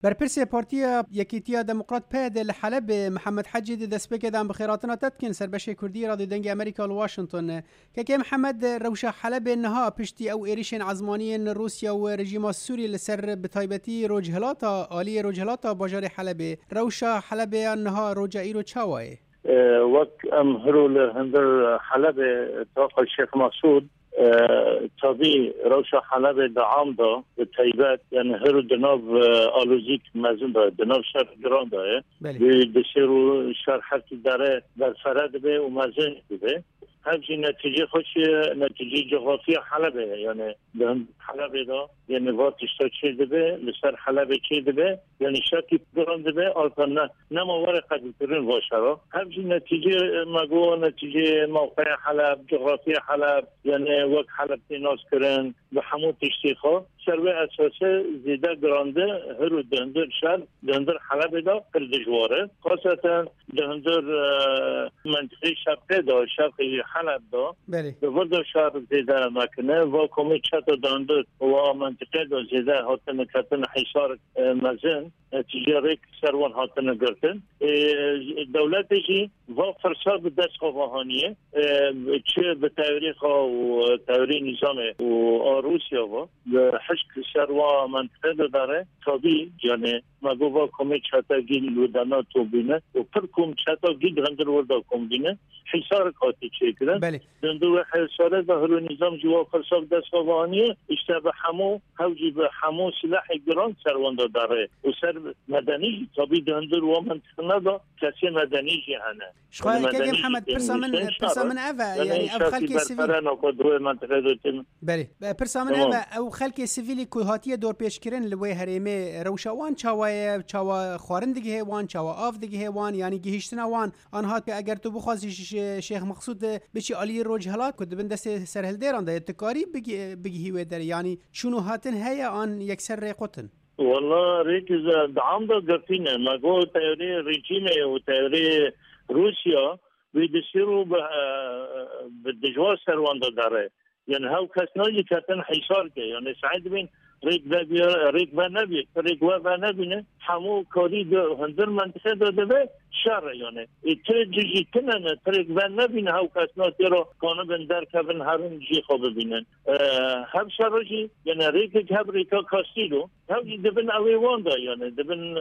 بر پرسی پارتیا یکیتیا دموکرات پد لحلب محمد حجی دست بکه دام بخیراتنا تدکن سربش کردی رادیو دنگ امریکا واشنطن که محمد روشا حلب نها پشتی او ایریشن عزمانی روسیا و رژیم سوری لسر بتایبتی روجهلاتا عالی روجهلاتا باجار حلب روشا حلب نها روجایی رو چاوای وقت ام هرول هندر حلب طاق الشيخ مسعود تابي روشا حلب دعام دا بتايبات يعني هرو دناب آلوزيك مازن دا دناب شهر جران دا بسيرو شهر حركي داره در فرد به ومازن به همچی نتیجه خوش نتیجه جغرافی حلبه یعنی دهن حلبه دا یعنی واتشتا چه دبه لسر حلبه چه دبه یعنی شاکی گران دبه آلتا نه موار قدر کرن واشرا همچی نتیجه مگو نتیجه موقع حلب جغرافی حلب یعنی وقت حلب تیناس کرن به همون تشتیخا سروه اساسه زیده گرانده هرو دهندر شهر دهندر حلبه دا کردجواره خاصتا دهندر منطقه شرقه دا شرقی حلب دا به ورد شهر زیده مکنه و کمی چطا دهندر و منطقه دا زیده هاتن کتن حیصار مزن تجاری سروان هاتن گرتن دولتشی و فرصاد دست خواهانیه چه به تاریخ و تاریخ نظام و روسیا و حشک سروا منطقه داره تابی یعنی مگو کمی چطا گیل ودانا تو بینه و پر کم چطا گیل هندر وردا کم بینه حصار کاتی چه کرن دندو حصار ظهر نظام جوا فرصاد دست خواهانیه اشتبه همو هوجی به همو سلاح گران سروان داره و سر مدنی تابی دندر و منطقه ندا کسی مدنی جهانه شخواه که محمد پرسامن اوه یعنی او خلق سیویل بله پرسامن اوه او خلق سیویلی که هاتیه دور پیش کرن لوی هریمه روشوان چاوا خوارندگی هیوان چاوا آفدگی هیوان یعنی گهشتنا وان آنها که اگر تو بخواستی شیخ مقصود بچی علی روجهلات کد بن دست سرهل دیران ده تکاری بگی هیوه در یعنی شنو هاتن هيا آن یک سر قطن والله ريكز دعم دا قرتينه ما قول تيوري ريجيمه وتيوري روسيا بيدسيروا بالدجوار سروان داره يعني هاو كاسناجي كاتن حيصار كي يعني سعيد بين ريك با نبینه همو کاری هندر منطقه داده به شر یعنی ترجیجی کنن ترک با نبینه هاو کسناتی رو کانه بندر کبن هرون جی خواه ببینن هم شرجی یعنی ریک هب ریکا کاستیلو هم دبن اوی واندا یعنی دبن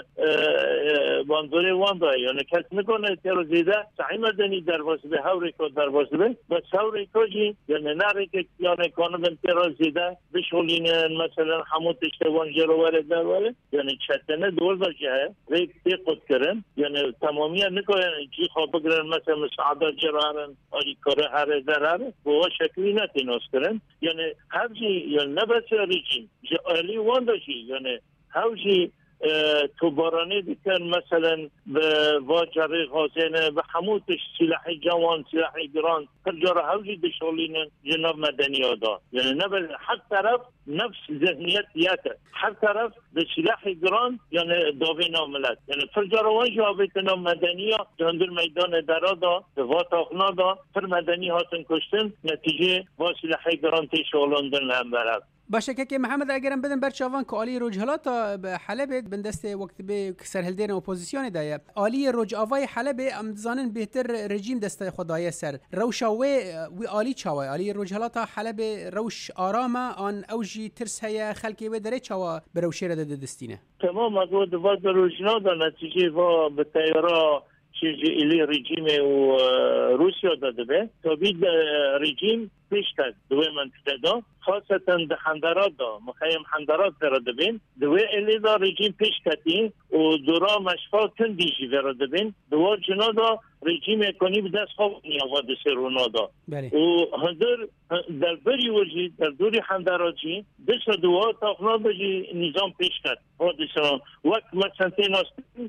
باندوری واندا یعنی کس نکنه تیرو زیده سعی مدنی درواز به هاو ریکا درواز به بس هاو ریکا جی یعنی نریک یعنی کانه بند تیرو زیده بشولینن مثلا همون تشتوان جلواره داره یعنی چتنه دور باشه ریک قد کردن یعنی تمامی نکنن چی خواب بگیرن مثلا مساعدات جرارن آلی کاره هر دراره با شکلی نتیناس کردن یعنی هرچی یعنی نباید ریجیم جالی وان داشی یعنی هرچی تو بارانه دیکن مثلا به واجره غازنه به هموتش سلاحی جوان سلاحی گران هر جاره هرچی دشولینن جناب مدنی آدان یعنی نباید هر طرف نفس ذهنیت یاته هر طرف به سلاح گران یعنی داوی ناملت یعنی فرجاروان جوابیت نام مدنی ها دندر میدان درادا واتاقنا دا پر مدنی هاتن کشتن نتیجه با سلاح گران تیشولاندن هم برد باشه که محمد اگرم بدن بر چاوان که عالی روجهلات حلب بندست وقت به سرهلدین اپوزیسیون دایه عالی روجاوای حلب امزانن بهتر رژیم دست خدای سر روشاوی و عالی چاوای عالی روجهلات حلب روش آرامه آن اوجی ترس هيا خلقي ودري چوا بروشيره دستينه تمام اقول بعد روجنا ده نتيجه و بالطياره چیزی ایلی رژیم و روسیا داده به تا بید رژیم پیش کرد دوی منطقه دا خاصتا ده حندرات دا مخیم حندرات داده بین دوی ایلی دا رژیم پیش کردی و دورا مشفا تندیجی داده بین دوار جنا دا رژیم اکانی به دست خواب نیاواد سرونا دا و هندر در بری وجی در دوری حندراتی دست دوار تاقنا بجی نظام پیش کرد حادثان وقت مثلا تیناست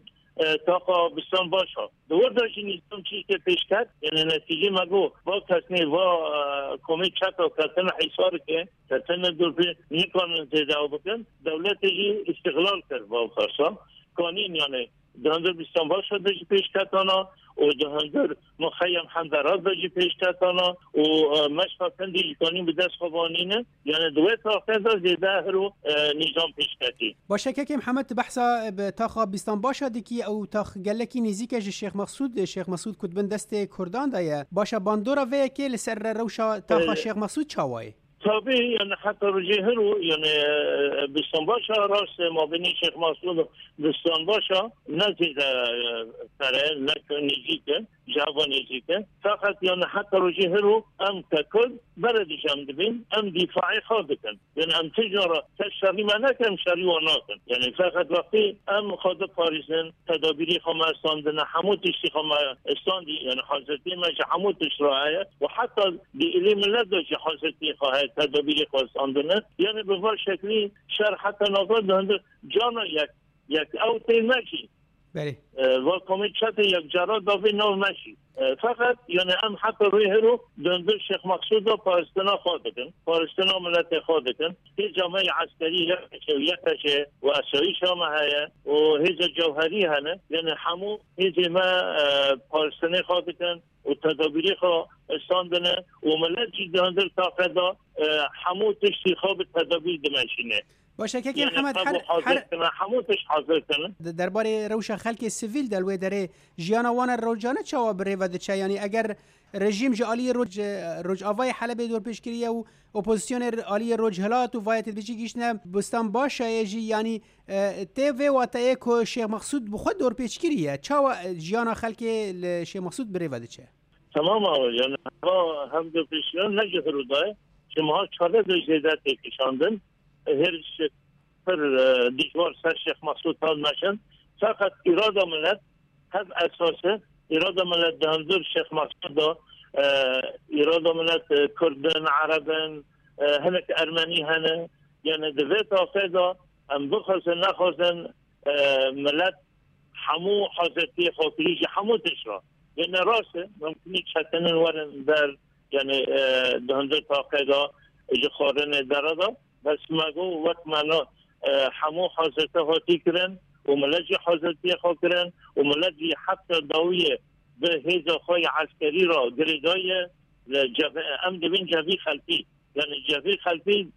تاقا بستان باشه دور داشتی نیستم چیز که پیش کرد یعنی نتیجه مگو با کسنی با کمی چطا کتن حیصار که کتن دور پی نیکان زیده بکن دولت جی استقلال کرد با خرسا قانین یعنی دهندر بیستان باشه داشت پیش کتانا و دهندر مخیم حندرات داشت پیش کتانا و مشفاقن دیجی کنیم به دست خوانینه یعنی دوی تاقیده زیده رو نظام پیش کتی. باشه که محمد بحثا تاخا بیستان باشه دیکی او تاخ گلکی نزیک شیخ مقصود کتبن دست کردان دایه باشه باندورا وی که لسر روشا تاخا شیخ مقصود چاوای طبعا يعني حتى رجيهرو يعني بستانباشا راس ما بين شيخ مسعود بستانباشا نزيد ترى لك نجيك جابا نجيك فقط يعني حتى رجيهرو ام ككل بلد جامدين ام دفاعي خاضكن يعني ام تجاره تشري منك ام شري وناكن يعني فقط وقتی ام خود پاریسن تدابیری خما استاندن حموتش خما استاندی يعني حاضرتي ما حموتش رايه وحتى دي ملت دو حاضرتي خواهد تدابیری خواستاندنه یعنی به هر شکلی شهر حتی نظر هند جانا یک اوتی نشی بله و کمیت یک جرات داوی نو نشی فقط یعنی ام حتی روی هرو دندر شیخ مقصود و پارستنا خواهدکن پارستنا ملت خواهدکن هیچ جامعه عسکری یکشه و اسایش هم هیا و هیچ جوهری هنه یعنی همو هیچ ما پارستنی خواهدکن و تدابیری خواه استاندنه و ملت جی دهندر تاقیده همو تشتی خواب تدابیر دمشینه باشه که محمد حموتش حاضر کنه درباره روش خلک سیویل دلوی داره جیانا وان روجانه چاوا بره و دچه یعنی اگر رژیم جالی روج آوای حلب دور پیشگیری و اپوزیسیون عالی روج هلات و وایت بچی گیشنه بستان باشه جی یعنی تیوی و تای کو شیخ مقصود بخود دور پیشگیریه چاوا جیانا خلک شیخ مقصود بره و دچه تمام یعنی هم دو پیشگیران نجهرو دای که ما چاله دو جیدت کشاندن هر پر دیجوار سر شیخ مقصود تان نشن فقط اراده ملت هز اساسه اراده ملت دهندر شیخ مقصود دا اراده ملت کردن عربن هنک ارمنی هنه یعنی دویت آفیدا ام بخوزن نخوزن ملت همو حاضرتی خاطریش همو تشرا یعنی راسه ممکنی چکنن ورن در یعنی دهندر تاقیدا اجا خارن درادا بس مگو وقت منا همو حاضرته هاتی کرن و ملجی حاضرتی خواه کرن و ملجی حتی داویه به هیزا خواه عسکری را گریدای ام دبین جوی خلفی یعنی جوی خلفی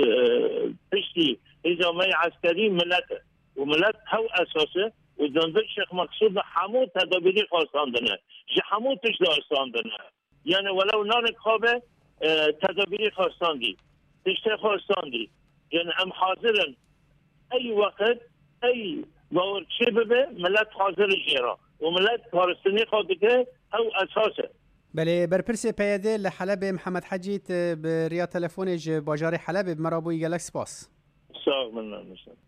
پشتی هیزا مای عسکری ملته و ملت هاو اساسه و دندر شیخ مقصود همو تدابیری خواستاندنه جه همو تش دارستاندنه یعنی ولو نانک خوابه تدابیری خواستاندی تشته خواستاندی یعنی هم حاضرن ای وقت ای باورچه ببه ملت حاضر جیرا و ملت پارستانی خواهده که او اساسه بله برپرس پیاده لحلب محمد حجیت بریا تلفونج باجار حلب مرابوی گلک سپاس ساق من نمیشن